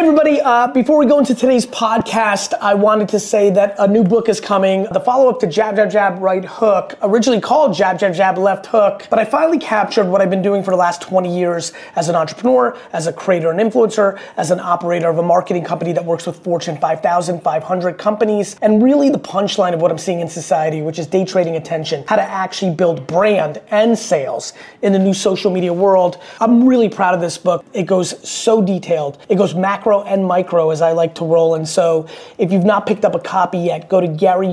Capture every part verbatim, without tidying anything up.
everybody, uh, before we go into today's podcast, I wanted to say that a new book is coming. The follow-up to Jab, Jab, Jab, Right Hook, originally called Jab, Jab, Jab, Left Hook, but I finally captured what I've been doing for the last twenty years as an entrepreneur, as a creator and influencer, as an operator of a marketing company that works with Fortune five thousand, five hundred companies, and really the punchline of what I'm seeing in society, which is day trading attention, how to actually build brand and sales in the new social media world. I'm really proud of this book. It goes so detailed. It goes macro and micro, as I like to roll. And so if you've not picked up a copy yet, go to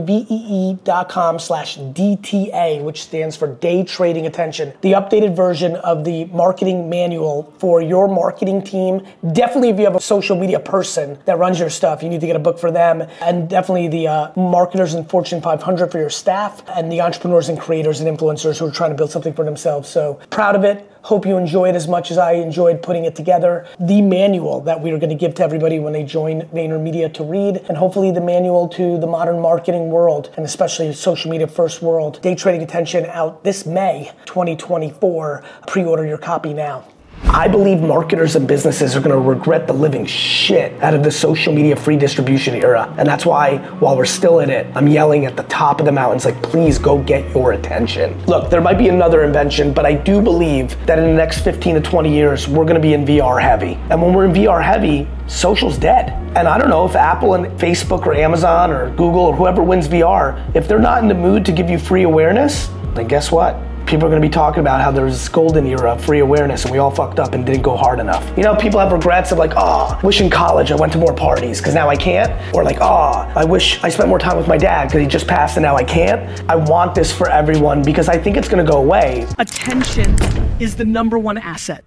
garyvee.com slash DTA, which stands for Day Trading Attention. The updated version of the marketing manual for your marketing team. Definitely if you have a social media person that runs your stuff, you need to get a book for them. And definitely the uh, marketers in Fortune five hundred for your staff, and the entrepreneurs and creators and influencers who are trying to build something for themselves. So proud of it. Hope you enjoy it as much as I enjoyed putting it together. The manual that we are going to give to everybody when they join VaynerMedia to read, and hopefully the manual to the modern marketing world, and especially social media first world. Day Trading Attention out this May twenty twenty-four. Pre-order your copy now. I believe marketers and businesses are gonna regret the living shit out of the social media free distribution era. And that's why, while we're still in it, I'm yelling at the top of the mountains like, please go get your attention. Look, there might be another invention, but I do believe that in the next fifteen to twenty years, we're gonna be in V R heavy. And when we're in V R heavy, social's dead. And I don't know if Apple and Facebook or Amazon or Google or whoever wins V R, if they're not in the mood to give you free awareness, then guess what? People are gonna be talking about how there's this golden era of free awareness and we all fucked up and didn't go hard enough. You know, people have regrets of like, oh, wish in college I went to more parties because now I can't. Or like, oh, I wish I spent more time with my dad because he just passed and now I can't. I want this for everyone because I think it's gonna go away. Attention is the number one asset.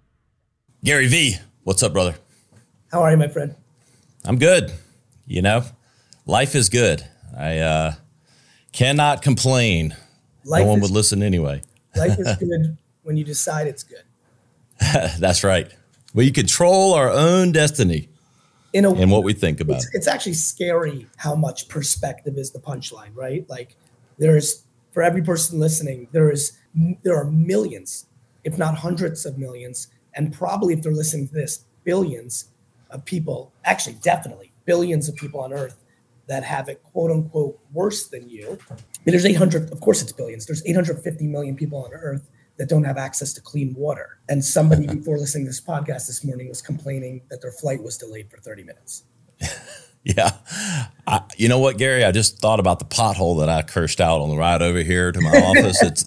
Gary V, what's up, brother? How are you, my friend? I'm good. You know, life is good. I uh, cannot complain. Life no one is, would listen anyway. Life is good when you decide it's good. That's right. We control our own destiny in, a, in what we think about. It's, it's actually scary how much perspective is the punchline, right? Like there's, for every person listening, there is there are millions, if not hundreds of millions, and probably if they're listening to this, billions of people, actually definitely billions of people on earth that have it quote unquote worse than you. I mean, there's eight hundred, of course it's billions. There's eight hundred fifty million people on earth that don't have access to clean water. And somebody before listening to this podcast this morning was complaining that their flight was delayed for thirty minutes. Yeah. I, you know what, Gary? I just thought about the pothole that I cursed out on the ride over here to my office. It's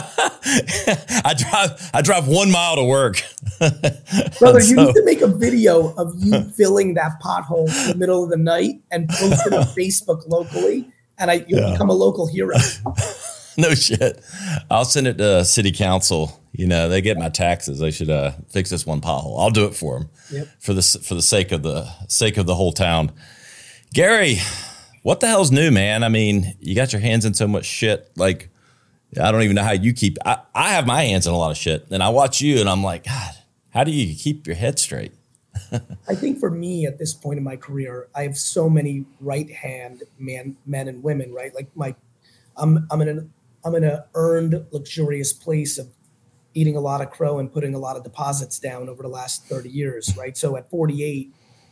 I drive I drive one mile to work. Brother, so, you need to make a video of you filling that pothole in the middle of the night and post it on Facebook locally, and I you'll yeah. become a local hero. No shit. I'll send it to city council. You know, they get my taxes. They should uh, fix this one pothole. I'll do it for them yep. for the for the sake of the sake of the whole town. Gary, what the hell's new, man? I mean, you got your hands in so much shit. Like, I don't even know how you keep, I, I have my hands in a lot of shit. And I watch you and I'm like, God, how do you keep your head straight? I think for me at this point in my career, I have so many right hand man, men and women, right? Like my, I'm, I'm in an, I'm in an earned, luxurious place of eating a lot of crow and putting a lot of deposits down over the last thirty years, right? So at forty-eight,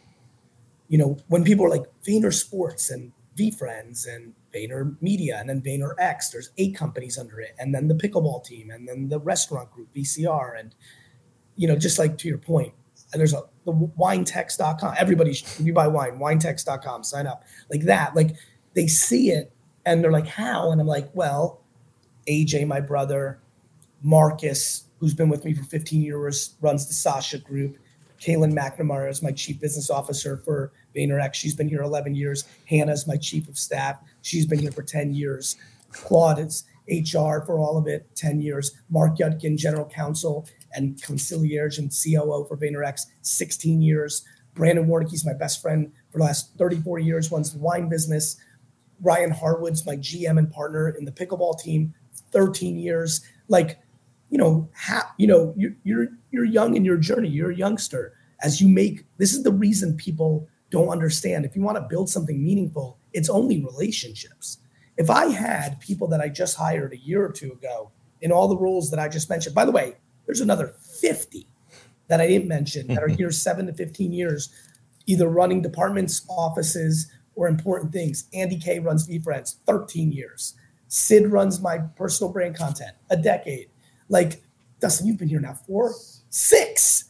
you know, when people are like Vayner Sports and VeeFriends and VaynerMedia and then VaynerX, there's eight companies under it. And then the pickleball team and then the restaurant group, V C R. And, you know, just like to your point, and there's a, the winetext dot com. Everybody, should, you buy wine, winetext dot com, sign up. Like that, like they see it and they're like, how? And I'm like, well, A J, my brother, Marcus, who's been with me for fifteen years, runs the Sasha Group. Kaylin McNamara is my chief business officer for VaynerX. She's been here eleven years. Hannah's my chief of staff. She's been here for ten years. Claude is H R for all of it, ten years. Mark Yudkin, general counsel and concierge and C O O for VaynerX, sixteen years. Brandon Warnicki's my best friend for the last thirty-four years, runs the wine business. Ryan Harwood's my G M and partner in the pickleball team, thirteen years. Like, you know, ha, you know, you're, you're, you're young in your journey. You're a youngster. As you make, this is the reason people don't understand. If you want to build something meaningful, it's only relationships. If I had people that I just hired a year or two ago in all the roles that I just mentioned, by the way, there's another fifty that I didn't mention that are here seven to fifteen years either running departments, offices, or important things. Andy K runs VeeFriends, thirteen years. Sid runs my personal brand content, a decade. Like, Dustin, you've been here now four, six.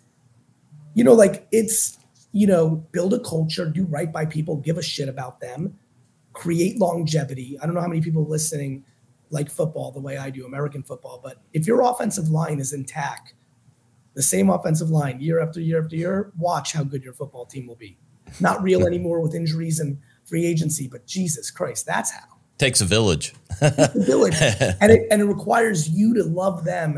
You know, like it's, you know, build a culture, do right by people, give a shit about them, create longevity. I don't know how many people listening like football the way I do, American football, but if your offensive line is intact, the same offensive line year after year after year, watch how good your football team will be. Not real anymore with injuries and free agency, but Jesus Christ, that's how. Takes a village. Takes a village. And it, and it requires you to love them,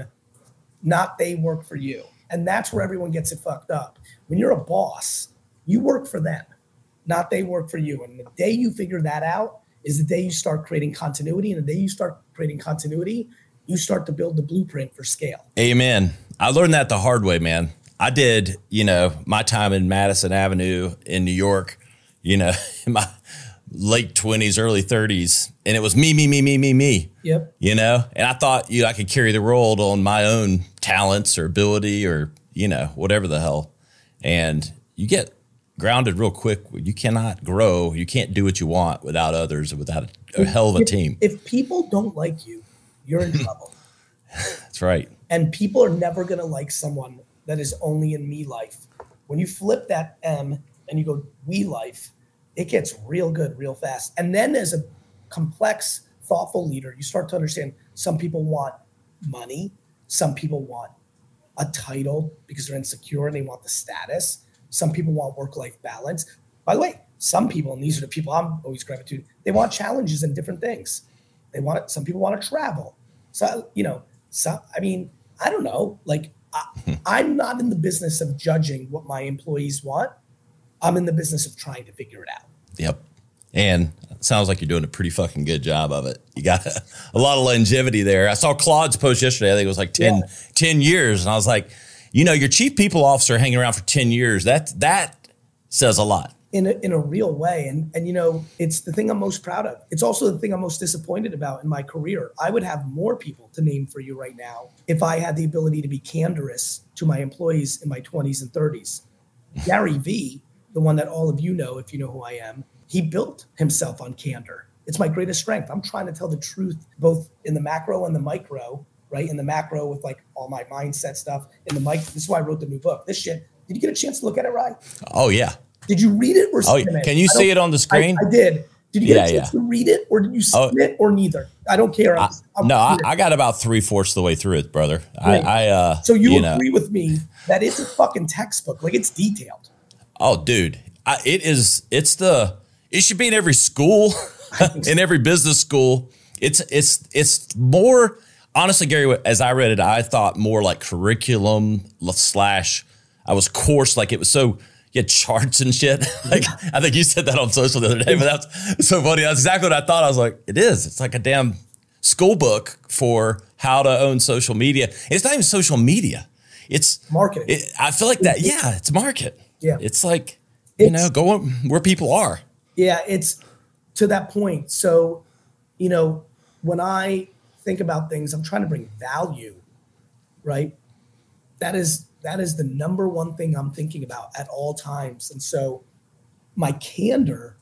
not they work for you. And that's where everyone gets it fucked up. When you're a boss, you work for them, not they work for you. And the day you figure that out is the day you start creating continuity. And the day you start creating continuity, you start to build the blueprint for scale. Amen. I learned that the hard way, man. I did, you know, my time in Madison Avenue in New York, you know, in my late twenties, early thirties. And it was me, me, me, me, me, me. Yep. You know, and I thought, you know, I could carry the world on my own talents or ability or, you know, whatever the hell. And you get grounded real quick. You cannot grow. You can't do what you want without others or without a, a hell of a if, team. If people don't like you, you're in trouble. That's right. And people are never going to like someone that is only in me life. When you flip that M and you go we life, it gets real good real fast. And then as a complex, thoughtful leader, you start to understand some people want money. Some people want a title because they're insecure and they want the status. Some people want work-life balance. By the way, some people, and these are the people I'm always gravitating to, they want challenges and different things. They want it. Some people want to travel. So, you know, so, I mean, I don't know. Like, I, I'm not in the business of judging what my employees want. I'm in the business of trying to figure it out. Yep. And it sounds like you're doing a pretty fucking good job of it. You got a, a lot of longevity there. I saw Claude's post yesterday. I think it was like ten, yeah. ten years. And I was like, you know, your chief people officer hanging around for ten years, that that says a lot. In a, in a real way. And, and, you know, it's the thing I'm most proud of. It's also the thing I'm most disappointed about in my career. I would have more people to name for you right now if I had the ability to be candorous to my employees in my twenties and thirties. Gary Vee, the one that all of you know, if you know who I am, he built himself on candor. It's my greatest strength. I'm trying to tell the truth, both in the macro and the micro, right? In the macro with like all my mindset stuff. In the mic, this is why I wrote the new book. This shit, did you get a chance to look at it, Ryan? Oh, yeah. Did you read it or oh, skim it? Can you see it on the screen? I, I did. Did you get yeah, a chance yeah. to read it or did you skim oh, it or neither? I don't care. I'm, I, I'm no, I, I got about three fourths of the way through it, brother. Right. I, I uh, So you, you agree know. with me that it's a fucking textbook. Like it's detailed. Oh, dude. I, it is. It's the, it should be in every school, in every business school. It's, it's, it's more, honestly, Gary, as I read it, I thought more like curriculum slash, I was course, like it was so, you had charts and shit. Like I think you said that on social the other day, but that's so funny. That's exactly what I thought. I was like, it is. It's like a damn school book for how to own social media. And it's not even social media. It's marketing. It, I feel like that. Yeah, it's market. Yeah. It's like, you it's, know, go where people are. Yeah, it's to that point. So, you know, when I think about things, I'm trying to bring value, right? That is that is the number one thing I'm thinking about at all times. And so my candor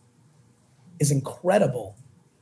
is incredible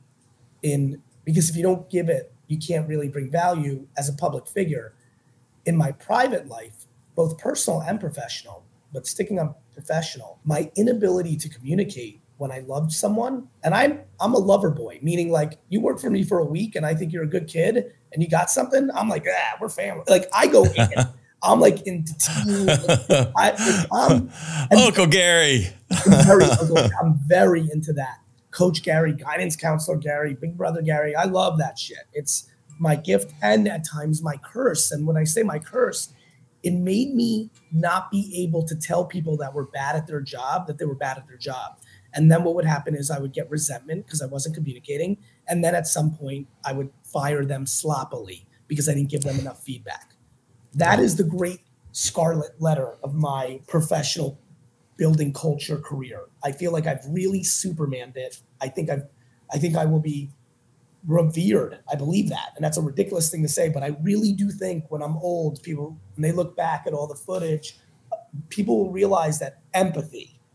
in because if you don't give it, you can't really bring value as a public figure. In my private life, both personal and professional, but sticking on professional, my inability to communicate when I loved someone, and I'm I'm a lover boy, meaning like you work for me for a week and I think you're a good kid and you got something, I'm like, ah, we're family. Like I go in, I'm like into team. I, I'm, Uncle Gary. I'm very, I'm very into that. Coach Gary, guidance counselor Gary, big brother Gary. I love that shit. It's my gift and at times my curse. And when I say my curse, it made me not be able to tell people that were bad at their job, that they were bad at their job. And then what would happen is I would get resentment because I wasn't communicating. And then at some point I would fire them sloppily because I didn't give them enough feedback. That is the great scarlet letter of my professional building culture career. I feel like I've really Supermaned it. I think I've, I think I will be revered. I believe that. And that's a ridiculous thing to say, but I really do think when I'm old, people, when they look back at all the footage, people will realize that empathy,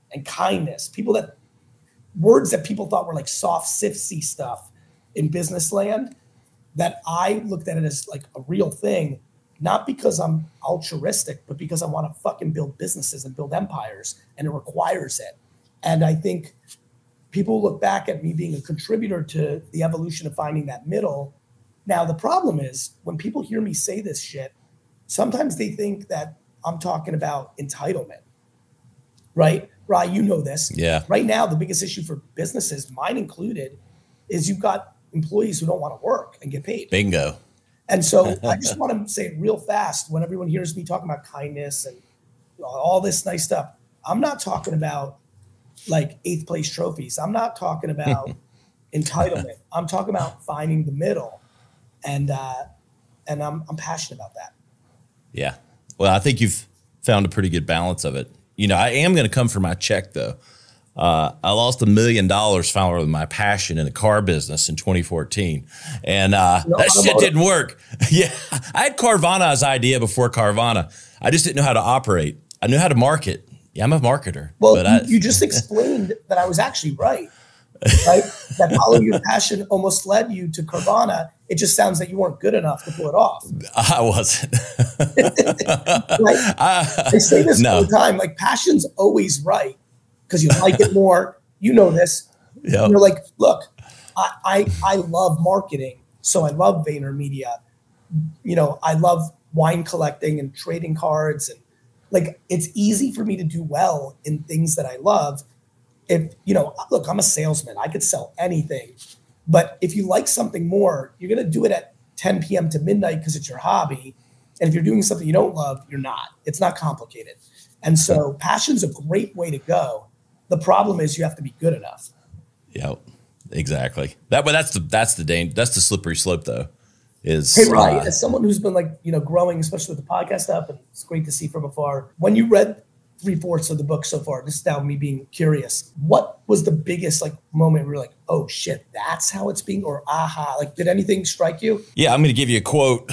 and kindness, people that words that people thought were like soft, sifty stuff in business land, that I looked at it as like a real thing, not because I'm altruistic, but because I want to fucking build businesses and build empires, and it requires it. And I think people look back at me being a contributor to the evolution of finding that middle. Now, the problem is when people hear me say this shit, sometimes they think that I'm talking about entitlement, right? Rye, you know this. Yeah. Right now, the biggest issue for businesses, mine included, is you've got employees who don't want to work and get paid. Bingo. And so I just want to say it real fast when everyone hears me talking about kindness and all this nice stuff. I'm not talking about like eighth place trophies. I'm not talking about entitlement. I'm talking about finding the middle. And uh, and I'm I'm passionate about that. Yeah. Well, I think you've found a pretty good balance of it. You know, I am going to come for my check, though. Uh, I lost a million dollars following my passion in the car business in twenty fourteen. And uh, no, that shit didn't work. Yeah. I had Carvana's idea before Carvana. I just didn't know how to operate. I knew how to market. Yeah, I'm a marketer. Well, but you, I, you just explained that I was actually right. Right? That following your passion almost led you to Carvana. It just sounds that you weren't good enough to pull it off. I wasn't. Like, I, I say this no. all the time. Like, passion's always right because you like it more. You know this. Yep. You're like, look, I, I I love marketing, so I love VaynerMedia. You know, I love wine collecting and trading cards, and like it's easy for me to do well in things that I love. If, you know, look, I'm a salesman. I could sell anything. But if you like something more, you're going to do it at ten p.m. to midnight because it's your hobby. And if you're doing something you don't love, you're not. It's not complicated. And so passion's a great way to go. The problem is you have to be good enough. Yep, exactly. That, but that's the that's the danger. That's the slippery slope, though. Is hey, Ryan, uh, as someone who's been like you know growing, especially with the podcast stuff, and it's great to see from afar. When you read three-fourths of the book so far, this is now me being curious, what was the biggest like moment where you're like, oh shit, that's how it's being, or aha, like did anything strike you? Yeah, I'm going to give you a quote.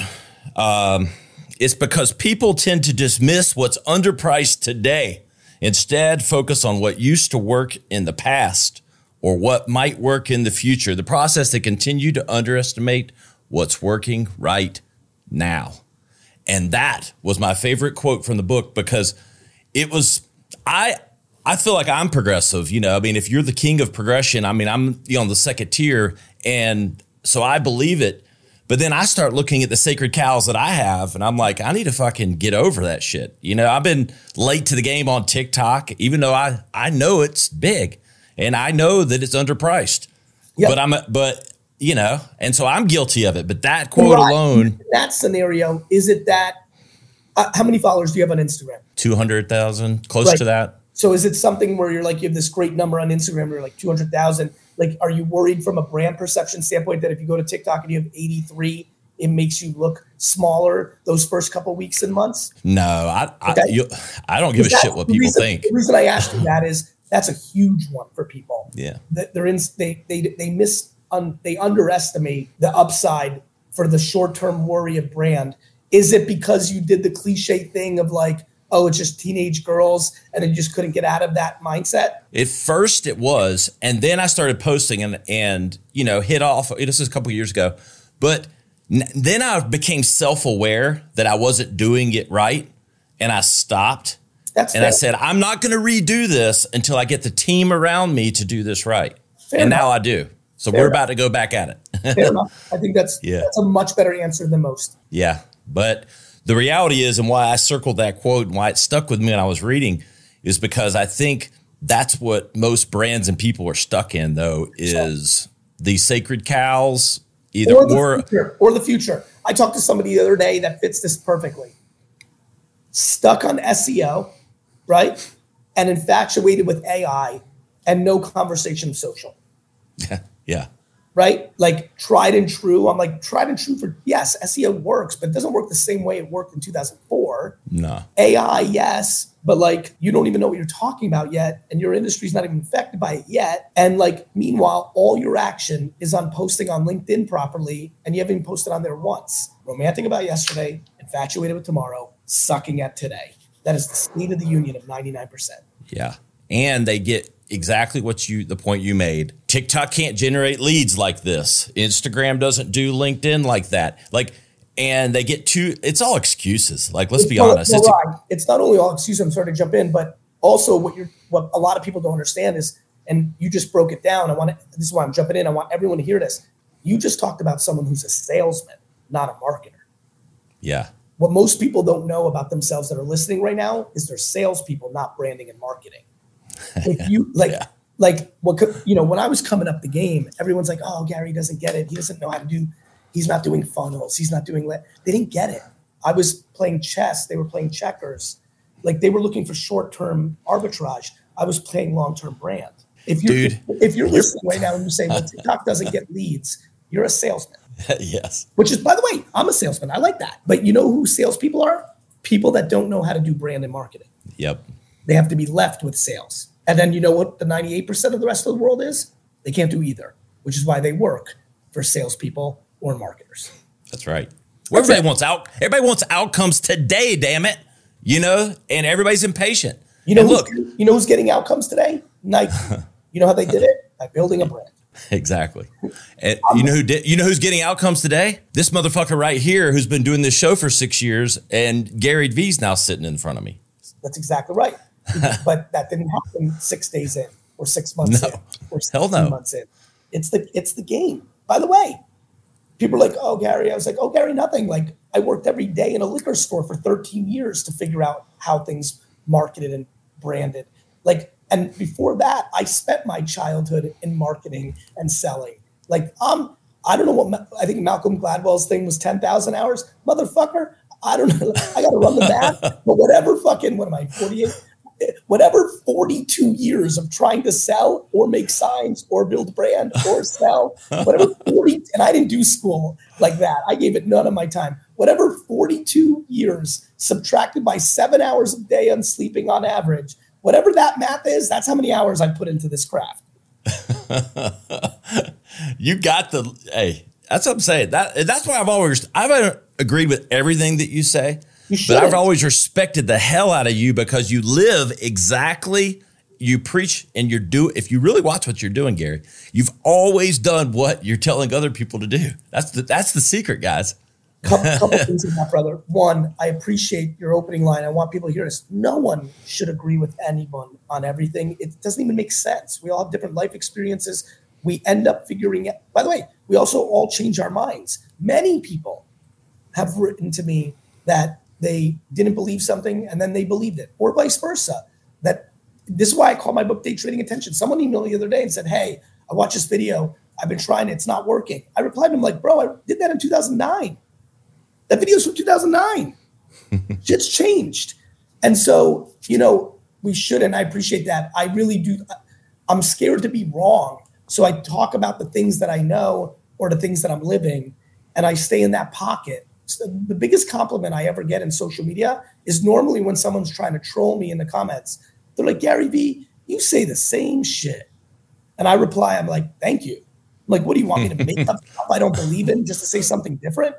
Um, it's because people tend to dismiss what's underpriced today. Instead, focus on what used to work in the past or what might work in the future. The process to continue to underestimate what's working right now. And that was my favorite quote from the book because it was, I I feel like I'm progressive, you know, I mean, if you're the king of progression, I mean, I'm you know, on the second tier. And so I believe it. But then I start looking at the sacred cows that I have and I'm like, I need to fucking get over that shit. You know, I've been late to the game on TikTok, even though I, I know it's big and I know that it's underpriced, yep. but I'm, a, but you know, and so I'm guilty of it. But that quote right. alone. In that scenario, is it that, uh, how many followers do you have on Instagram? two hundred thousand, close right. to that. So is it something where you're like, you have this great number on Instagram, you're like two hundred thousand. Like, are you worried from a brand perception standpoint that if you go to TikTok and you have eighty-three, it makes you look smaller those first couple of weeks and months? No, I okay. I, you, I don't give a shit what people reason, think. The reason I asked you that is that's a huge one for people. Yeah. That they're in, they, they, they miss, un, they underestimate the upside for the short-term worry of brand. Is it because you did the cliche thing of like, oh, it's just teenage girls and then you just couldn't get out of that mindset? At first it was. And then I started posting and, and you know, hit off. This is a couple of years ago. But n- then I became self-aware that I wasn't doing it right. And I stopped. That's and fair. I said, I'm not going to redo this until I get the team around me to do this right. Fair and enough. Now I do. So fair we're enough. About to go back at it. Fair enough. I think that's, yeah. that's a much better answer than most. Yeah. But the reality is, and why I circled that quote and why it stuck with me when I was reading, is because I think that's what most brands and people are stuck in, though, is these sacred cows, either or the, or, future, or the future. I talked to somebody the other day that fits this perfectly. Stuck on S E O, right? And infatuated with A I and no conversation of social. Yeah. Yeah. Right? Like tried and true. I'm like, tried and true for, yes, S E O works, but it doesn't work the same way it worked in two thousand four. No. A I, yes, but like you don't even know what you're talking about yet. And your industry's not even affected by it yet. And like, meanwhile, all your action is on posting on LinkedIn properly. And you haven't even posted on there once. Romantic about yesterday, infatuated with tomorrow, sucking at today. That is the state of the union of ninety-nine percent. Yeah. and they get exactly what you, the point you made. TikTok can't generate leads like this. Instagram doesn't do LinkedIn like that. Like, and they get too, it's all excuses. Like, let's it's be not, honest. No, it's, right. It's not only all excuses, I'm sorry to jump in, but also what you're, what a lot of people don't understand is, and you just broke it down. I want to, this is why I'm jumping in. I want everyone to hear this. You just talked about someone who's a salesman, not a marketer. Yeah. What most people don't know about themselves that are listening right now is they're salespeople, not branding and marketing. If you like, yeah. like what could, you know, when I was coming up the game, everyone's like, "Oh, Gary doesn't get it. He doesn't know how to do. He's not doing funnels. He's not doing." Le-. They didn't get it. I was playing chess. They were playing checkers. Like they were looking for short-term arbitrage. I was playing long-term brand. If you if, if you're listening right now and you say, "Well, TikTok doesn't get leads," you're a salesman. Yes. Which is, by the way, I'm a salesman. I like that. But you know who salespeople are? People that don't know how to do brand and marketing. Yep. They have to be left with sales. And then you know what the ninety-eight percent of the rest of the world is? They can't do either, which is why they work for salespeople or marketers. That's right. Well, everybody it. wants out. Everybody wants outcomes today, damn it. You know, and everybody's impatient. You know, and look, you know who's getting outcomes today? Nike. You know how they did it? By building a brand. Exactly. And you know who did, you know who's getting outcomes today? This motherfucker right here who's been doing this show for six years and Gary Vee's now sitting in front of me. That's exactly right. But that didn't happen six days in or six months no. in or Hell no. months in. It's the it's the game. By the way, people are like, "Oh, Gary." I was like, "Oh, Gary, nothing." Like I worked every day in a liquor store for thirteen years to figure out how things marketed and branded. Like, and before that, I spent my childhood in marketing and selling. Like, um, I don't know what, I think Malcolm Gladwell's thing was ten thousand hours. Motherfucker, I don't know. I got to run the math. But whatever fucking, what am I, forty-eight? Whatever forty-two years of trying to sell or make signs or build brand or sell, whatever forty, and I didn't do school like that. I gave it none of my time. Whatever forty-two years subtracted by seven hours a day on sleeping on average, whatever that math is, that's how many hours I put into this craft. You got the, hey, that's what I'm saying. That that's why I've always, I've agreed with everything that you say, you but I've always respected the hell out of you because you live exactly, you preach and you do, if you really watch what you're doing, Gary, you've always done what you're telling other people to do. That's the, that's the secret, guys. Couple, couple things in that, brother. One, I appreciate your opening line. I want people to hear this. No one should agree with anyone on everything. It doesn't even make sense. We all have different life experiences. We end up figuring out. By the way, we also all change our minds. Many people have written to me that they didn't believe something and then they believed it, or vice versa. That this is why I call my book Day Trading Attention. Someone emailed me the other day and said, "Hey, I watched this video. I've been trying it. It's not working." I replied to him like, "Bro, I did that in two thousand nine. That video's from two thousand nine. Shit's changed." And so, you know, we should, and I appreciate that. I really do. I'm scared to be wrong. So I talk about the things that I know or the things that I'm living, and I stay in that pocket. So the biggest compliment I ever get in social media is normally when someone's trying to troll me in the comments. They're like, "Gary Vee, you say the same shit." And I reply, I'm like, "Thank you." I'm like, what do you want me to make up stuff I don't believe in just to say something different?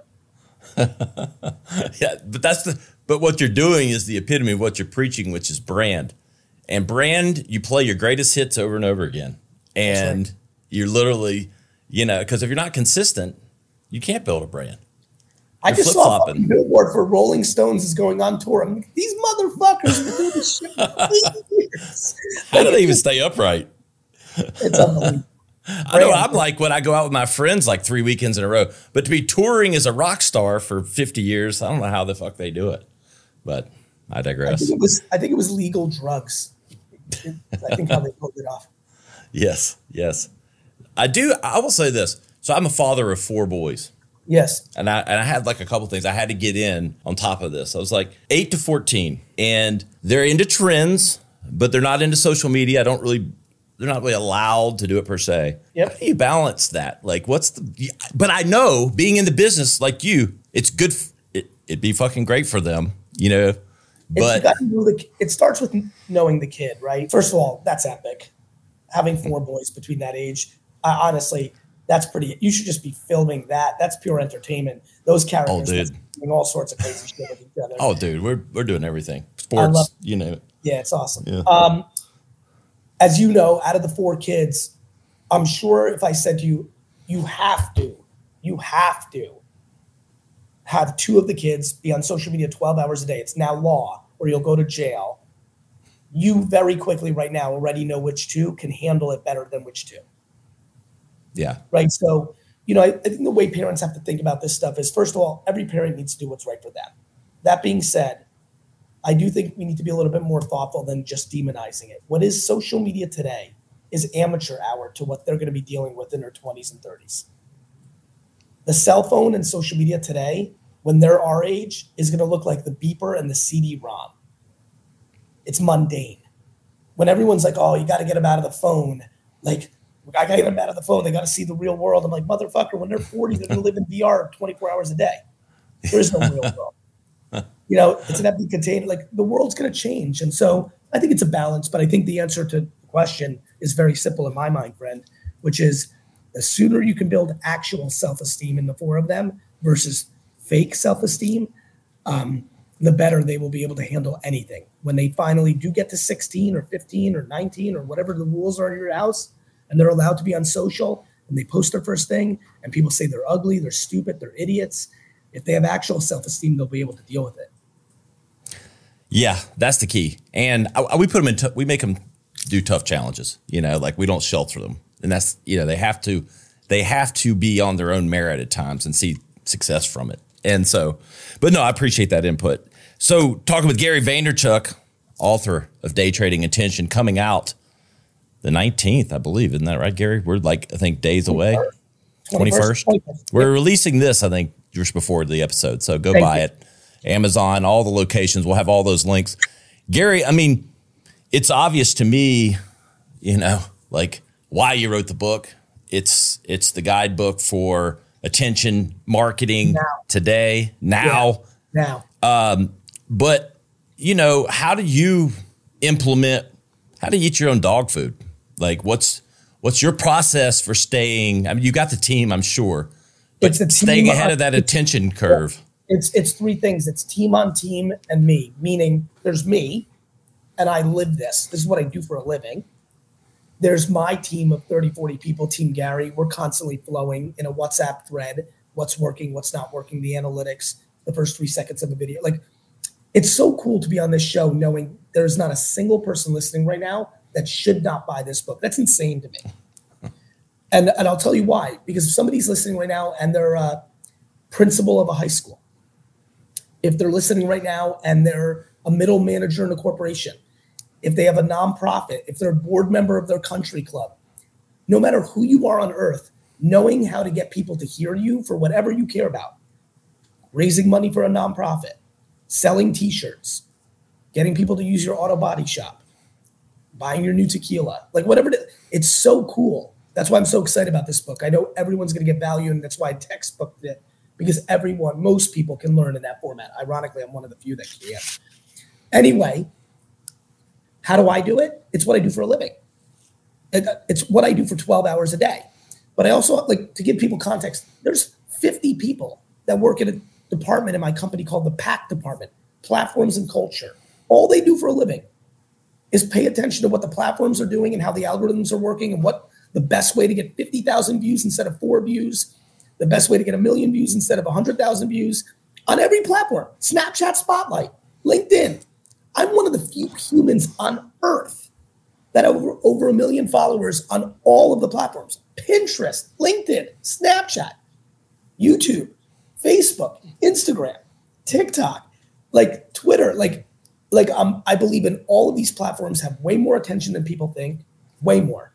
Yeah, but that's the, but what you're doing is the epitome of what you're preaching, which is brand. And brand, you play your greatest hits over and over again. And right. You're literally, you know, because if you're not consistent, you can't build a brand. I just saw a billboard for Rolling Stones is going on tour. I'm like, these motherfuckers been doing this shit for years. How do they even stay upright? It's unbelievable. I know I'm like when I go out with my friends like three weekends in a row, but to be touring as a rock star for fifty years, I don't know how the fuck they do it, but I digress. I think it was, I think it was legal drugs. I think how they pulled it off. Yes, yes. I do. I will say this. So I'm a father of four boys. Yes. And I, and I had like a couple things I had to get in on top of this. I was like eight to fourteen and they're into trends, but they're not into social media. I don't really, they're not really allowed to do it per se. Yep. How do you balance that? Like what's the, but I know being in the business like you, it's good. It, it'd be fucking great for them, you know, but got to know the, it starts with knowing the kid, right? First of all, that's epic. Having four boys between that age, uh, honestly, that's pretty, you should just be filming that. That's pure entertainment. Those characters oh, dude. doing all sorts of crazy shit with each other. Oh, dude, we're we're doing everything. Sports, love, you know it. Yeah, it's awesome. Yeah. Um, as you know, out of the four kids, I'm sure if I said to you, you have to, you have to have two of the kids be on social media twelve hours a day. It's now law, or you'll go to jail. You very quickly right now already know which two can handle it better than which two. Yeah. Right. So, you know, I, I think the way parents have to think about this stuff is, first of all, every parent needs to do what's right for them. That being said, I do think we need to be a little bit more thoughtful than just demonizing it. What is social media today is amateur hour to what they're going to be dealing with in their twenties and thirties. The cell phone and social media today, when they're our age, is going to look like the beeper and the C D ROM. It's mundane. When everyone's like, oh, you got to get them out of the phone. Like, I got to get them out of the phone. They got to see the real world. I'm like, motherfucker, when they're forty, they're going to live in V R twenty-four hours a day. There is no real world. You know, it's an empty container. Like, the world's going to change. And so I think it's a balance. But I think the answer to the question is very simple in my mind, friend, which is the sooner you can build actual self-esteem in the four of them versus fake self-esteem, um, the better they will be able to handle anything. When they finally do get to sixteen or fifteen or nineteen or whatever the rules are in your house, and they're allowed to be on social, and they post their first thing, and people say they're ugly, they're stupid, they're idiots, if they have actual self-esteem, they'll be able to deal with it. Yeah, that's the key. And I, we put them in, t- we make them do tough challenges, you know, like we don't shelter them. And that's, you know, they have to, they have to be on their own merit at times and see success from it. And so, but no, I appreciate that input. So talking with Gary Vaynerchuk, author of Day Trading Attention, coming out the nineteenth, I believe. Isn't that right, Gary? We're like, I think days away. twenty-first. twenty-first. We're releasing this, I think, just before the episode. So go Thank buy you. it. Amazon, all the locations. We'll have all those links. Gary, I mean, it's obvious to me, you know, like why you wrote the book. It's it's the guidebook for attention marketing now. today, now. Yeah. Now. Um, but, you know, how do you implement, how do you eat your own dog food? Like what's what's your process for staying? I mean, you got the team, I'm sure, but staying ahead of that attention curve. It's it's three things. It's team on team and me, meaning there's me and I live this. This is what I do for a living. There's my team of thirty, forty people, Team Gary. We're constantly flowing in a WhatsApp thread, what's working, what's not working, the analytics, the first three seconds of the video. Like, it's so cool to be on this show knowing there's not a single person listening right now that should not buy this book. That's insane to me. And, and I'll tell you why. Because if somebody's listening right now and they're a principal of a high school, if they're listening right now and they're a middle manager in a corporation, if they have a nonprofit, if they're a board member of their country club, no matter who you are on earth, knowing how to get people to hear you for whatever you care about, raising money for a nonprofit, selling t-shirts, getting people to use your auto body shop, buying your new tequila, like whatever it is, it's so cool. That's why I'm so excited about this book. I know everyone's going to get value, and that's why I textbooked it. Because everyone, most people can learn in that format. Ironically, I'm one of the few that can. Anyway, how do I do it? It's what I do for a living. It's what I do for twelve hours a day. But I also, like, to give people context, there's fifty people that work in a department in my company called the PAC department, Platforms and Culture. All they do for a living is pay attention to what the platforms are doing and how the algorithms are working and what the best way to get fifty thousand views instead of four views, the best way to get a million views instead of one hundred thousand views on every platform. Snapchat Spotlight, LinkedIn. I'm one of the few humans on earth that have over, over a million followers on all of the platforms. Pinterest, LinkedIn, Snapchat, YouTube, Facebook, Instagram, TikTok, like Twitter. Like, like um, I believe in all of these platforms have way more attention than people think, way more.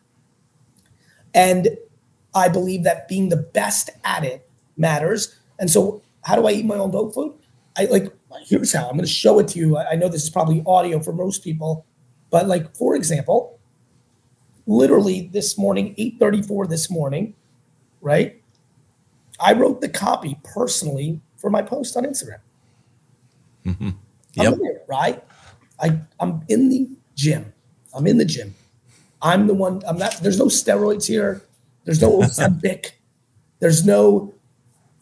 And I believe that being the best at it matters. And so how do I eat my own dog food? I like, here's how. I'm going to show it to you. I know this is probably audio for most people, but like, for example, literally this morning, eight thirty-four this morning, right? I wrote the copy personally for my post on Instagram. Mm-hmm. Yep. I'm there, right? I, I'm in the gym. I'm in the gym. I'm the one, I'm not, there's no steroids here. There's no Ozempic. There's no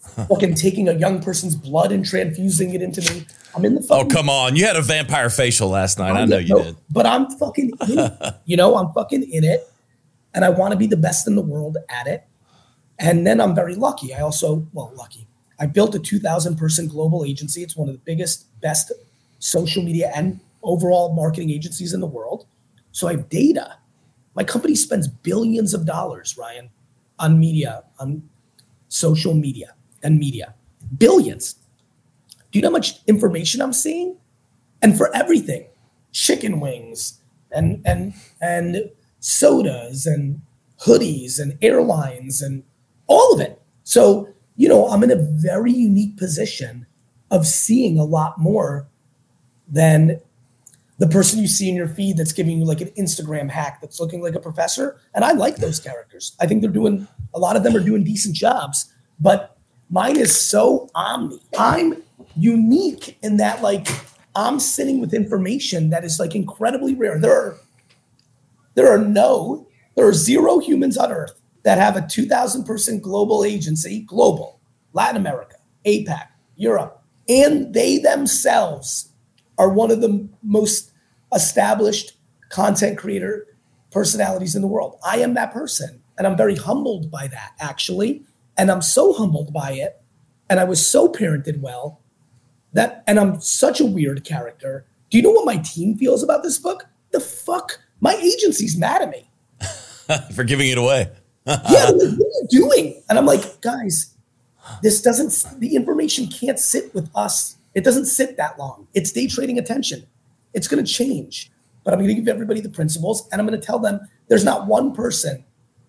fucking taking a young person's blood and transfusing it into me. I'm in the fucking. Oh, come on. You had a vampire facial last night. I know you no, did. But I'm fucking in it. You know, I'm fucking in it. And I want to be the best in the world at it. And then I'm very lucky. I also, well, lucky. I built a two thousand person global agency. It's one of the biggest, best social media and overall marketing agencies in the world. So I have data. My company spends billions of dollars, Ryan, on media, on social media and media. Billions. Do you know how much information I'm seeing? And for everything, chicken wings and and and sodas and hoodies and airlines and all of it. So, you know, I'm in a very unique position of seeing a lot more than the person you see in your feed that's giving you like an Instagram hack that's looking like a professor. And I like those characters. I think they're doing, a lot of them are doing decent jobs, but mine is so omni. I'm unique in that, like, I'm sitting with information that is like incredibly rare. There are, there are no, there are zero humans on earth that have a two thousand person global agency, global, Latin America, APAC, Europe, and they themselves are one of the most established content creator personalities in the world. I am that person. And I'm very humbled by that, actually. And I'm so humbled by it. And I was so parented well that, and I'm such a weird character. Do you know what my team feels about this book? The fuck? My agency's mad at me. For giving it away. Yeah, like, what are you doing? And I'm like, guys, this doesn't, the information can't sit with us. It doesn't sit that long. It's day trading attention. It's going to change. But I'm going to give everybody the principles, and I'm going to tell them there's not one person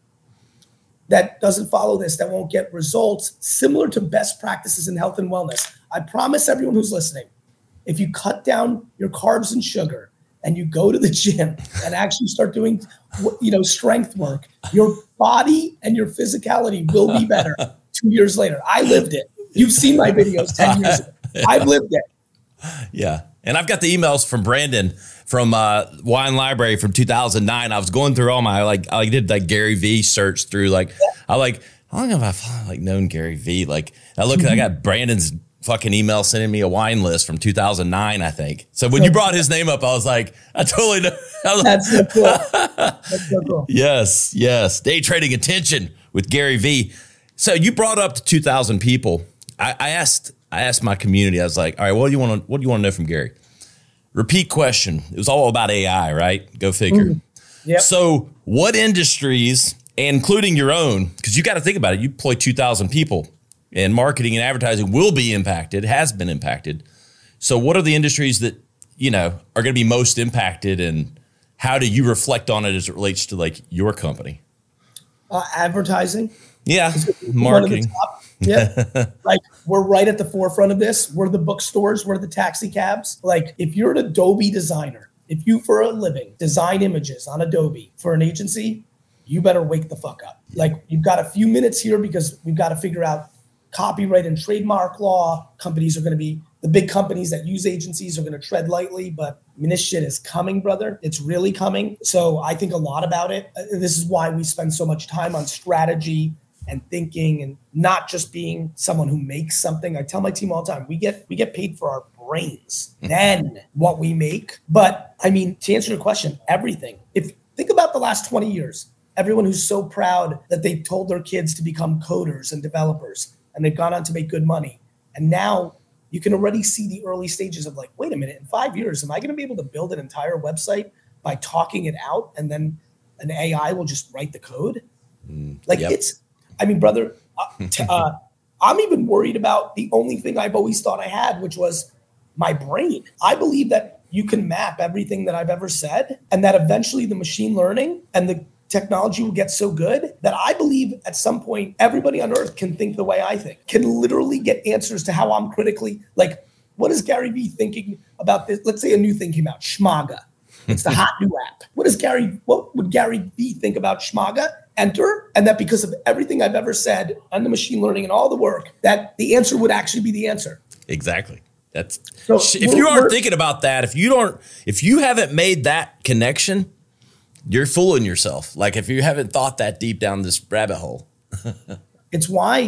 that doesn't follow this that won't get results similar to best practices in health and wellness. I promise everyone who's listening, if you cut down your carbs and sugar and you go to the gym and actually start doing, you know, strength work, your body and your physicality will be better two years later. I lived it. You've seen my videos ten years ago. I've lived it. Yeah. And I've got the emails from Brandon from uh, Wine Library from two thousand nine. I was going through all my, like, I did like Gary V search through, like, yeah. I like, how long have I like known Gary V? Like, I look, mm-hmm. I got Brandon's fucking email sending me a wine list from two thousand nine, I think. So when you brought his name up, I was like, I totally know. I was That's so cool. That's so cool. Yes, yes. Day trading attention with Gary V. So you brought up to two thousand people. I, I asked, I asked my community, I was like, all right, what do you want to, what do you want to know from Gary? Repeat question. It was all about A I, right? Go figure. Mm. Yep. So what industries, including your own, because you got to think about it, you employ two thousand people and marketing and advertising will be impacted, has been impacted. So what are the industries that, you know, are going to be most impacted, and how do you reflect on it as it relates to like your company? Uh, advertising. Yeah. Marketing. Yeah. Like, we're right at the forefront of this. We're the bookstores. We're the taxi cabs. Like, if you're an Adobe designer, if you for a living design images on Adobe for an agency, you better wake the fuck up. Like, you've got a few minutes here because we've got to figure out copyright and trademark law. Companies are going to be, the big companies that use agencies are going to tread lightly, but I mean, this shit is coming, brother. It's really coming. So I think a lot about it. This is why we spend so much time on strategy and thinking, and not just being someone who makes something. I tell my team all the time, we get we get paid for our brains, then what we make. But I mean, to answer your question, everything. If think about the last twenty years, everyone who's so proud that they told their kids to become coders and developers, and they've gone on to make good money. And now you can already see the early stages of like, wait a minute, in five years, am I going to be able to build an entire website by talking it out, and then an A I will just write the code? Mm, like yep. it's, I mean, brother, uh, t- uh, I'm even worried about the only thing I've always thought I had, which was my brain. I believe that you can map everything that I've ever said, and that eventually the machine learning and the technology will get so good that I believe at some point everybody on earth can think the way I think, can literally get answers to how I'm critically, like, what is Gary Vee thinking about this? Let's say a new thing came out, Schmaga. It's the hot new app. What is Gary, what would Gary Vee think about Schmaga? Enter, and that because of everything I've ever said and the machine learning and all the work, that the answer would actually be the answer. Exactly. That's so if you aren't thinking about that, if you don't, if you haven't made that connection, you're fooling yourself. Like if you haven't thought that deep down this rabbit hole. It's why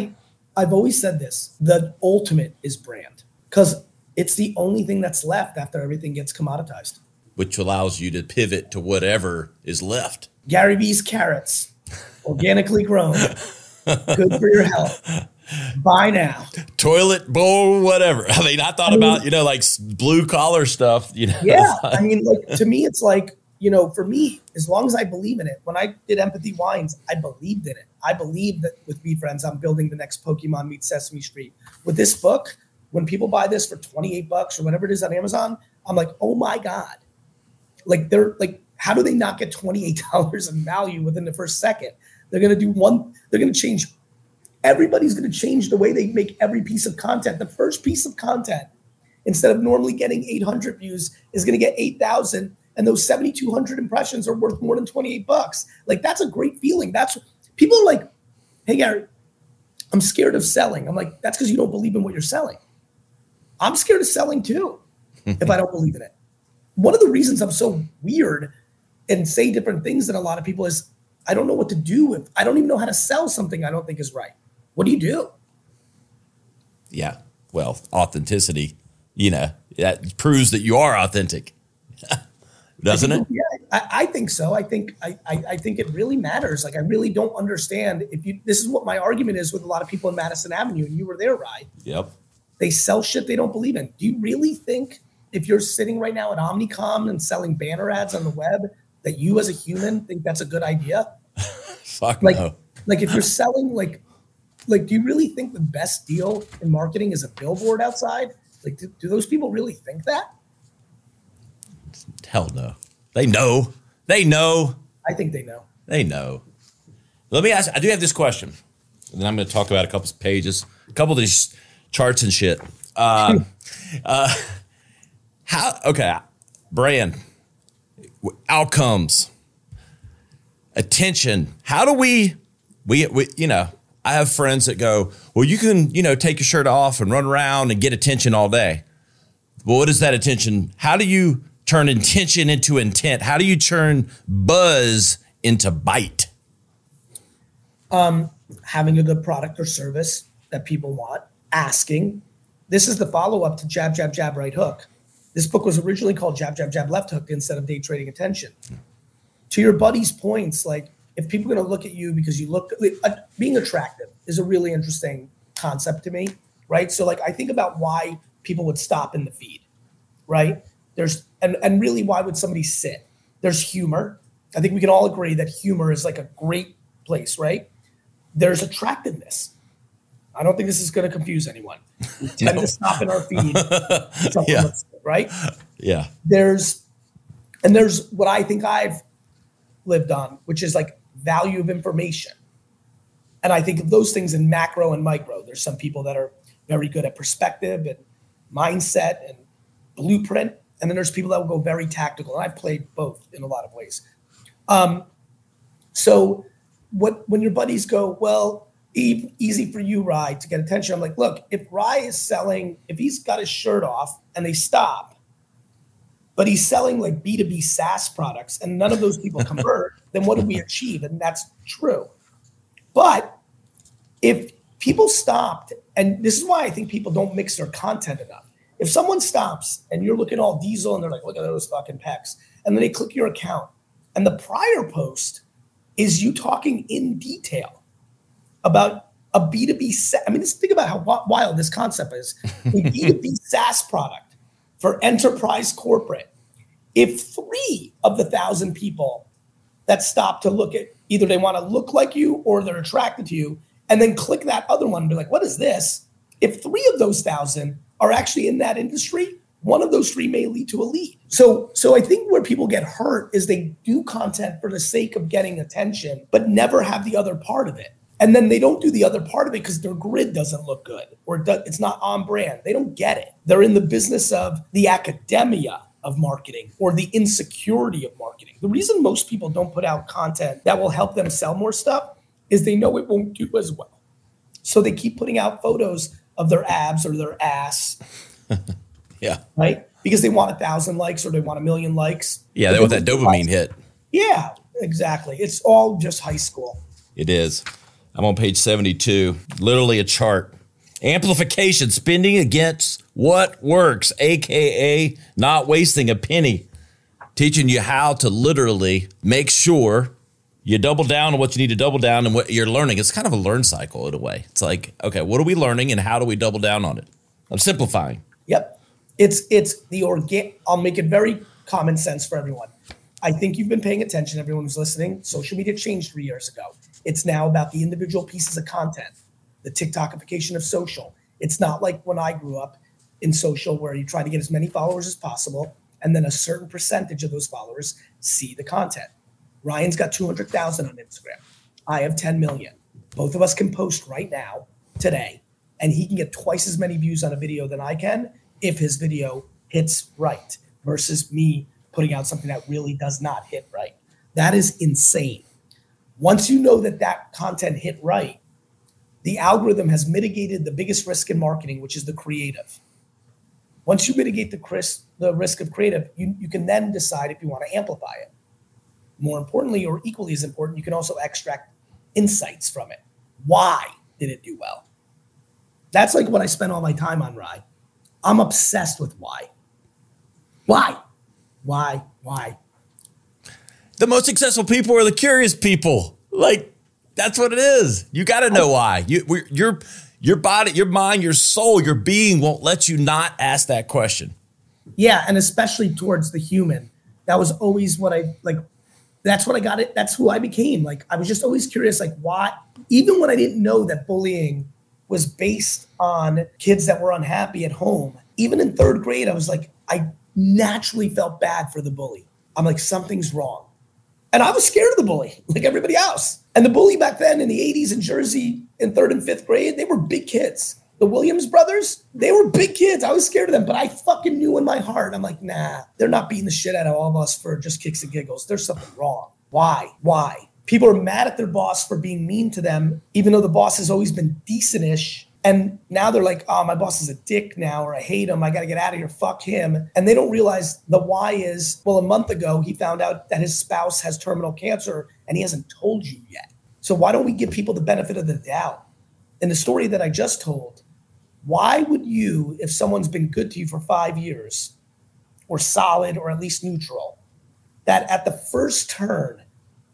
I've always said this, the ultimate is brand, because it's the only thing that's left after everything gets commoditized. Which allows you to pivot to whatever is left. Gary Vee's carrots, organically grown, good for your health. Buy now. Toilet bowl, whatever. I mean, I thought I mean, about, you know, like blue collar stuff, you know. Yeah. I mean, like to me, it's like, you know, for me, as long as I believe in it, when I did Empathy Wines, I believed in it. I believe that with Bee Friends, I'm building the next Pokemon meets Sesame Street. With this book, when people buy this for twenty-eight bucks or whatever it is on Amazon, I'm like, oh my God. Like they're like, how do they not get twenty-eight dollars in value within the first second? They're going to do one, they're going to change. Everybody's going to change the way they make every piece of content. The first piece of content, instead of normally getting eight hundred views, is going to get eight thousand. And those seventy-two hundred impressions are worth more than twenty-eight bucks. Like, that's a great feeling. That's people are like, hey, Gary, I'm scared of selling. I'm like, that's because you don't believe in what you're selling. I'm scared of selling too, if I don't believe in it. One of the reasons I'm so weird and say different things than a lot of people is I don't know what to do if I don't even know how to sell something I don't think is right. What do you do? Yeah. Well, authenticity, you know, that proves that you are authentic. Doesn't it? Yeah, I, I think so. I think I, I I think it really matters. Like, I really don't understand if you. This is what my argument is with a lot of people in Madison Avenue, and you were there, Rye. Yep. They sell shit they don't believe in. Do you really think if you're sitting right now at Omnicom and selling banner ads on the web that you as a human think that's a good idea? Fuck like, no. Like if you're selling like, like, do you really think the best deal in marketing is a billboard outside? Like, do, do those people really think that? Hell no. They know. They know. I think they know. They know. Let me ask, I do have this question. And then I'm going to talk about a couple of pages, a couple of these charts and shit. Uh, uh, how, okay, brand, outcomes, attention. How do we, we, we, you know, I have friends that go, well, you can, you know, take your shirt off and run around and get attention all day. Well, what is that attention? How do you turn intention into intent? How do you turn buzz into bite? Um, having a good product or service that people want, asking. This is the follow-up to Jab, Jab, Jab, Right Hook. This book was originally called Jab, Jab, Jab, Left Hook instead of Day Trading Attention. Hmm. To your buddy's points, like if people are going to look at you because you look, uh, being attractive is a really interesting concept to me, right? So like I think about why people would stop in the feed, right? There's and, and really why would somebody sit? There's humor. I think we can all agree that humor is like a great place, right? There's attractiveness. I don't think this is going to confuse anyone. We tend no. to stop in our feed, yeah. right? Yeah. There's, and there's what I think I've lived on, which is like value of information. And I think of those things in macro and micro. There's some people that are very good at perspective and mindset and blueprint. And then there's people that will go very tactical. And I've played both in a lot of ways. Um, so what when your buddies go, well, e- easy for you, Rye, to get attention. I'm like, look, if Rye is selling, if he's got his shirt off and they stop, but he's selling like B two B SaaS products and none of those people convert, then what did we achieve? And that's true. But if people stopped, and this is why I think people don't mix their content enough. If someone stops and you're looking all diesel and they're like, look at those fucking pecs, and then they click your account and the prior post is you talking in detail about a B two B, I mean, just think about how wild this concept is. A B two B SaaS product for enterprise corporate. If three of the thousand people that stop to look at, either they want to look like you or they're attracted to you, and then click that other one and be like, what is this? If three of those thousand are actually in that industry, one of those three may lead to a lead. So, so I think where people get hurt is they do content for the sake of getting attention, but never have the other part of it. And then they don't do the other part of it because their grid doesn't look good or it's not on brand. They don't get it. They're in the business of the academia of marketing or the insecurity of marketing. The reason most people don't put out content that will help them sell more stuff is they know it won't do as well. So they keep putting out photos of their abs or their ass. Yeah. Right? Because they want a thousand likes or they want a million likes. Yeah, they want that dopamine hit. Yeah, exactly. It's all just high school. It is. I'm on page seventy-two, literally a chart. Amplification, spending against what works, A K A not wasting a penny. Teaching you how to literally make sure you double down on what you need to double down and what you're learning. It's kind of a learn cycle in a way. It's like, okay, what are we learning and how do we double down on it? I'm simplifying. Yep. It's it's the organ. I'll make it very common sense for everyone. I think you've been paying attention, everyone who's listening. Social media changed three years ago. It's now about the individual pieces of content, the TikTokification of social. It's not like when I grew up in social where you try to get as many followers as possible and then a certain percentage of those followers see the content. Ryan's got two hundred thousand on Instagram. I have ten million. Both of us can post right now, today, and he can get twice as many views on a video than I can if his video hits right versus me putting out something that really does not hit right. That is insane. Once you know that that content hit right, the algorithm has mitigated the biggest risk in marketing, which is the creative. Once you mitigate the, risk, the risk of creative, you, you can then decide if you want to amplify it. More importantly, or equally as important, you can also extract insights from it. Why did it do well? That's like what I spend all my time on, Rye. I'm obsessed with why. Why? Why? Why? The most successful people are the curious people. Like, that's what it is. You got to know why. You, we, your, your body, your mind, your soul, your being won't let you not ask that question. Yeah, and especially towards the human. That was always what I, like, that's what I got it. That's who I became. Like, I was just always curious, like, why, even when I didn't know that bullying was based on kids that were unhappy at home, even in third grade, I was like, I naturally felt bad for the bully. I'm like, something's wrong. And I was scared of the bully, like everybody else. And the bully back then in the eighties in Jersey in third and fifth grade, they were big kids. The Williams brothers, they were big kids. I was scared of them, but I fucking knew in my heart, I'm like, nah, they're not beating the shit out of all of us for just kicks and giggles. There's something wrong. Why? Why? People are mad at their boss for being mean to them, even though the boss has always been decent-ish. And now they're like, oh, my boss is a dick now, or I hate him. I got to get out of here. Fuck him. And they don't realize the why is, well, a month ago, he found out that his spouse has terminal cancer and he hasn't told you yet. So why don't we give people the benefit of the doubt? In the story that I just told, why would you, if someone's been good to you for five years or solid or at least neutral, that at the first turn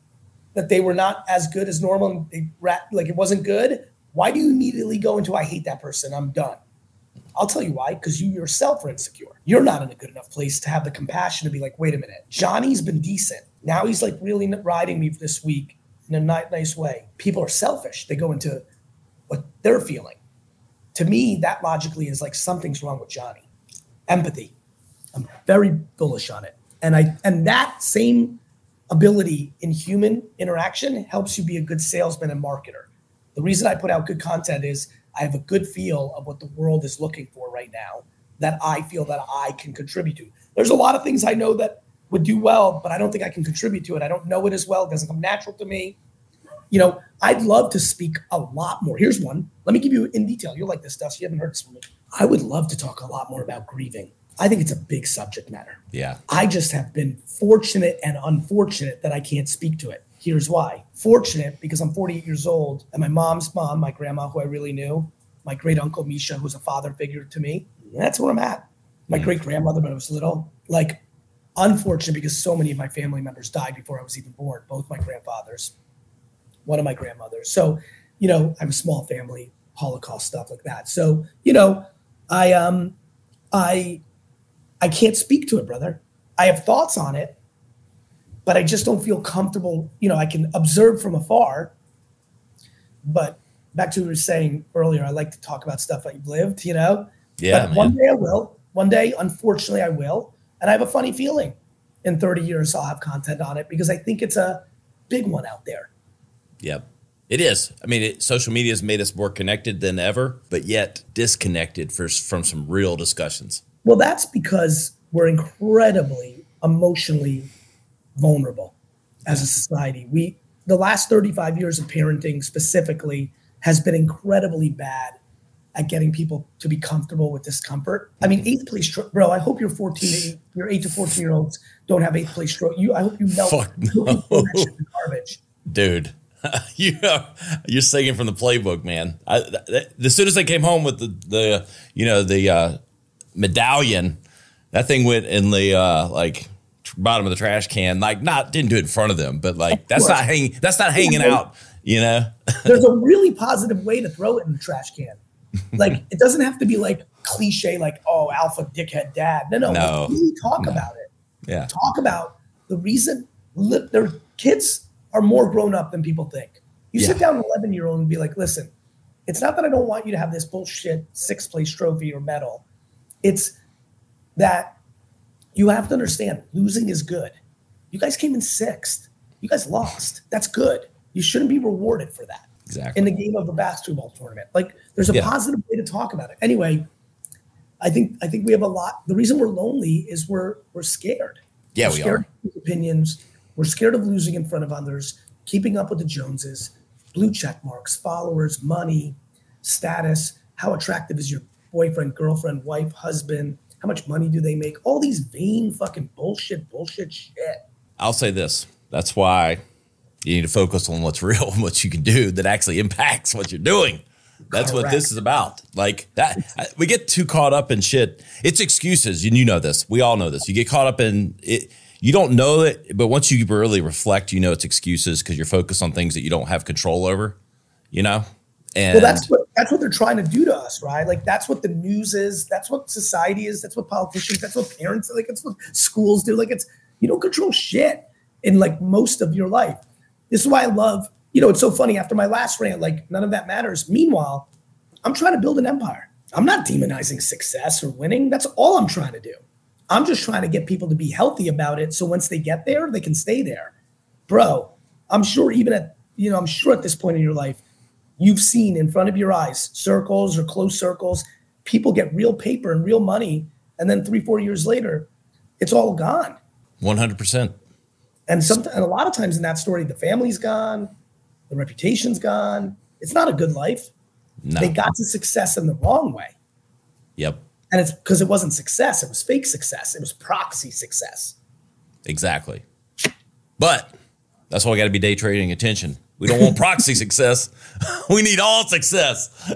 that they were not as good as normal, and they like it wasn't good, why do you immediately go into, I hate that person, I'm done? I'll tell you why, because you yourself are insecure. You're not in a good enough place to have the compassion to be like, wait a minute, Johnny's been decent. Now he's like really riding me this week in a nice way. People are selfish. They go into what they're feeling. To me, that logically is like something's wrong with Johnny. Empathy. I'm very bullish on it. And I and that same ability in human interaction helps you be a good salesman and marketer. The reason I put out good content is I have a good feel of what the world is looking for right now that I feel that I can contribute to. There's a lot of things I know that would do well, but I don't think I can contribute to it. I don't know it as well. It doesn't come natural to me. You know, I'd love to speak a lot more. Here's one. Let me give you in detail. You'll like this stuff. You haven't heard this from me. I would love to talk a lot more about grieving. I think it's a big subject matter. Yeah. I just have been fortunate and unfortunate that I can't speak to it. Here's why. Fortunate because I'm forty-eight years old and my mom's mom, my grandma, who I really knew, my great uncle Misha, who's a father figure to me, that's where I'm at. My great grandmother, when I was little, like unfortunate because so many of my family members died before I was even born, both my grandfathers, one of my grandmothers. So, you know, I have a small family, Holocaust stuff like that. So, you know, I um I I can't speak to it, brother. I have thoughts on it, but I just don't feel comfortable. You know, I can observe from afar. But back to what we were saying earlier, I like to talk about stuff I've lived, you know? Yeah. But man. one day I will. One day, unfortunately, I will. And I have a funny feeling in thirty years I'll have content on it because I think it's a big one out there. Yep. It is. I mean, it, social media has made us more connected than ever, but yet disconnected for, from some real discussions. Well, that's because we're incredibly emotionally vulnerable as a society. We, the last thirty-five years of parenting specifically has been incredibly bad at getting people to be comfortable with discomfort. I mean, eighth place stroke, bro, I hope your fourteen, your eight to fourteen year olds don't have eighth place stroke. You, I hope you melt. Fuck no. Garbage. Dude. you know, you're singing from the playbook, man. I, th- as soon as they came home with the, the you know, the uh, medallion, that thing went in the uh, like bottom of the trash can. Like, not didn't do it in front of them, but like that's not hanging. That's not hanging out. You know, there's a really positive way to throw it in the trash can. Like, it doesn't have to be like cliche, like, oh, alpha dickhead dad. No, no, no. Like, really talk no. about it. Yeah, talk about the reason li- their kids are more grown up than people think. You yeah. sit down an eleven year old and be like, listen, it's not that I don't want you to have this bullshit sixth place trophy or medal. It's that you have to understand losing is good. You guys came in sixth. You guys lost. That's good. You shouldn't be rewarded for that. Exactly. In the game of a basketball tournament. Like, there's a yeah. positive way to talk about it. Anyway, I think I think we have a lot. The reason we're lonely is we're we're scared. Yeah, we're we scared are. Of opinions. We're scared of losing in front of others, keeping up with the Joneses, blue check marks, followers, money, status. How attractive is your boyfriend, girlfriend, wife, husband? How much money do they make? All these vain fucking bullshit, bullshit shit. I'll say this. That's why you need to focus on what's real and what you can do that actually impacts what you're doing. That's Correct. What this is about. Like that, we get too caught up in shit. It's excuses. And you know this. We all know this. You get caught up in it. You don't know it, but once you really reflect, you know it's excuses because you're focused on things that you don't have control over, you know? And well, that's what that's what they're trying to do to us, right? Like, that's what the news is. That's what society is. That's what politicians, that's what parents, like, that's what schools do. Like, it's, you don't control shit in, like, most of your life. This is why I love, you know, it's so funny. After my last rant, like, none of that matters. Meanwhile, I'm trying to build an empire. I'm not demonizing success or winning. That's all I'm trying to do. I'm just trying to get people to be healthy about it. So once they get there, they can stay there. Bro, I'm sure even at, you know, I'm sure at this point in your life, you've seen in front of your eyes, circles or close circles, people get real paper and real money. And then three, four years later, it's all gone. one hundred percent. And, some, and a lot of times in that story, the family's gone, the reputation's gone. It's not a good life. No. They got to success in the wrong way. Yep. And it's because it wasn't success. It was fake success. It was proxy success. Exactly. But that's why we got to be day trading attention. We don't want proxy success. We need all success.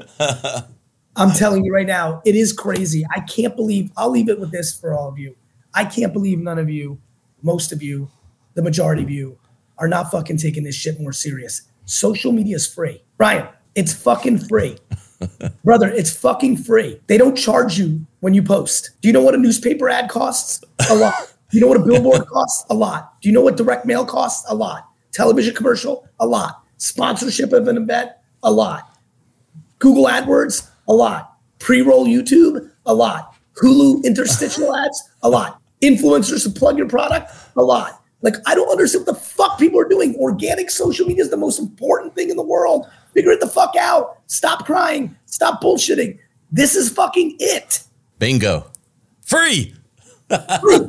I'm telling you right now, it is crazy. I can't believe, I'll leave it with this for all of you. I can't believe none of you, most of you, the majority of you are not fucking taking this shit more serious. Social media is free. Brian, it's fucking free. Brother, it's fucking free. They don't charge you when you post. Do you know what a newspaper ad costs? A lot. Do you know what a billboard costs? A lot. Do you know what direct mail costs? A lot. Television commercial? A lot. Sponsorship of an event? A lot. Google AdWords? A lot. Pre-roll YouTube? A lot. Hulu interstitial ads? A lot. Influencers to plug your product? A lot. Like, I don't understand what the fuck people are doing. Organic social media is the most important thing in the world. Figure it the fuck out. Stop crying. Stop bullshitting. This is fucking it. Bingo. Free. Free.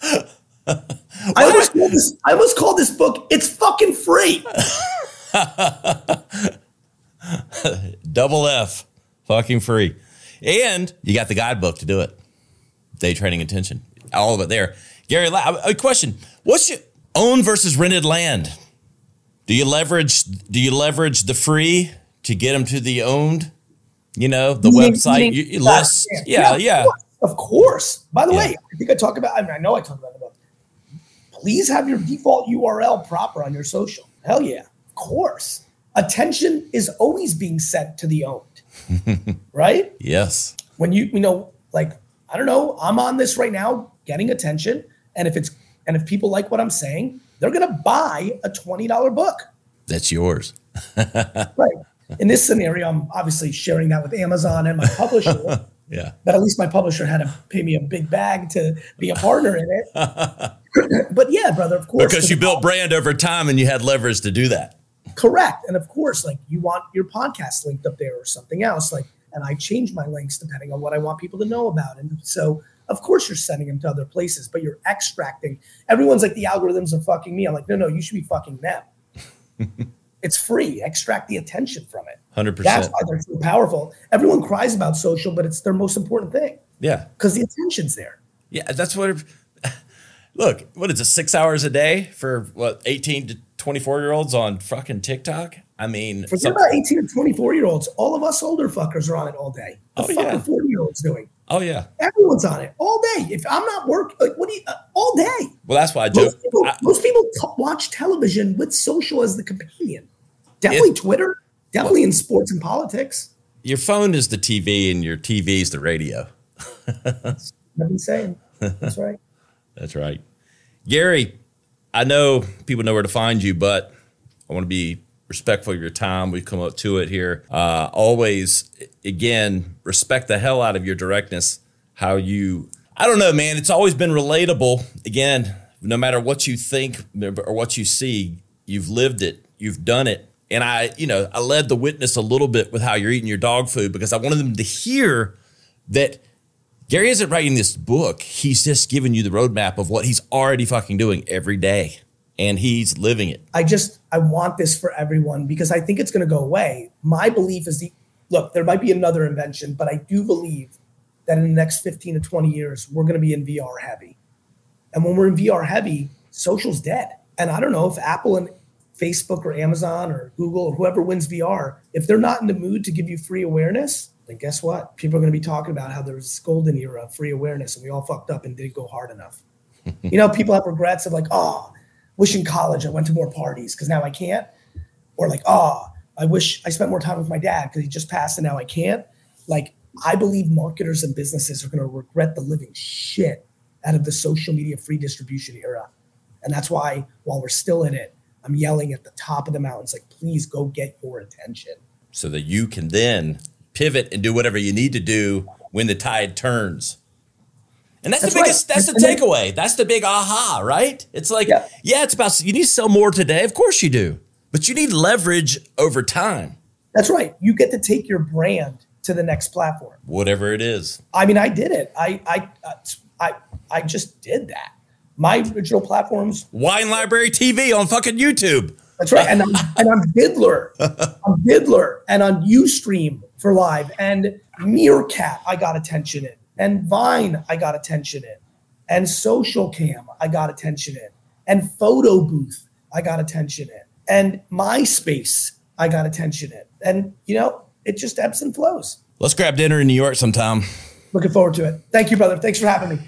I almost called this, I almost called this book, It's Fucking Free. Double F. Fucking free. And you got the guidebook to do it. Day trading attention. All of it there. Gary, a question. What's your own versus rented land? Do you leverage do you leverage the free to get them to the owned? You know, the you website mean, you, you list. Yeah, yeah. yeah. Of, course. of course. By the yeah. way, I think I talk about I mean I know I talk about it. Please have your default U R L proper on your social. Hell yeah. Of course. Attention is always being sent to the owned. Right? Yes. When you you know, like, I don't know, I'm on this right now getting attention. And if it's and if people like what I'm saying, they're going to buy a twenty dollars book. That's yours. Right. In this scenario, I'm obviously sharing that with Amazon and my publisher. Yeah. But at least my publisher had to pay me a big bag to be a partner in it. But yeah, brother, of course. Because you built brand over time and you had leverage to do that. Correct. And of course, like, you want your podcast linked up there or something else. Like, and I change my links depending on what I want people to know about. And so, of course, you're sending them to other places, but you're extracting. Everyone's like, the algorithms are fucking me. I'm like, no, no, you should be fucking them. It's free. Extract the attention from it. one hundred percent. That's why they're so powerful. Everyone cries about social, but it's their most important thing. Yeah. Because the attention's there. Yeah, that's what. It, look, what is it? Six hours a day for what? eighteen to twenty-four year olds on fucking TikTok. I mean, forget some, about eighteen or twenty-four year olds. All of us older fuckers are on it all day. The oh, fuck yeah. are forty year olds doing? Oh yeah. Everyone's on it all day. If I'm not working, like what do you, uh, all day. Well, that's why I joke. Most people, I, most people t- watch television with social as the companion. Definitely it, Twitter, definitely well, in sports and politics. Your phone is the T V and your T V is the radio. That's what I've been saying. That's right. That's right. Gary, I know people know where to find you, but I want to be respectful of your time. We've come up to it here. Uh, always, again, respect the hell out of your directness. How you, I don't know, man. It's always been relatable. Again, no matter what you think or what you see, you've lived it. You've done it. And I, you know, I led the witness a little bit with how you're eating your dog food because I wanted them to hear that Gary isn't writing this book. He's just giving you the roadmap of what he's already fucking doing every day. And he's living it. I just, I want this for everyone because I think it's going to go away. My belief is the, look, there might be another invention, but I do believe that in the next fifteen to twenty years, we're going to be in V R heavy. And when we're in V R heavy, social's dead. And I don't know if Apple and Facebook or Amazon or Google or whoever wins V R, if they're not in the mood to give you free awareness, then guess what? People are going to be talking about how there was this golden era of free awareness and we all fucked up and didn't go hard enough. You know, people have regrets of like, oh, wish in college I went to more parties because now I can't. Or like, oh, I wish I spent more time with my dad because he just passed and now I can't. Like, I believe marketers and businesses are going to regret the living shit out of the social media free distribution era. And that's why while we're still in it, I'm yelling at the top of the mountains, like, please go get your attention. So that you can then pivot and do whatever you need to do when the tide turns. And that's, that's the biggest, right. that's the and takeaway. Then, that's the big aha, right? It's like, yeah. yeah, it's about, you need to sell more today. Of course you do. But you need leverage over time. That's right. You get to take your brand to the next platform. Whatever it is. I mean, I did it. I, I, I, I just did that. My original platforms. Wine Library T V on fucking YouTube. That's right. And I'm, and I'm Vidler. I'm Vidler. And on Ustream for live. And Meerkat, I got attention in. And Vine, I got attention in. And Social Cam, I got attention in. And Photo Booth, I got attention in. And MySpace, I got attention in. And, you know, it just ebbs and flows. Let's grab dinner in New York sometime. Looking forward to it. Thank you, brother. Thanks for having me.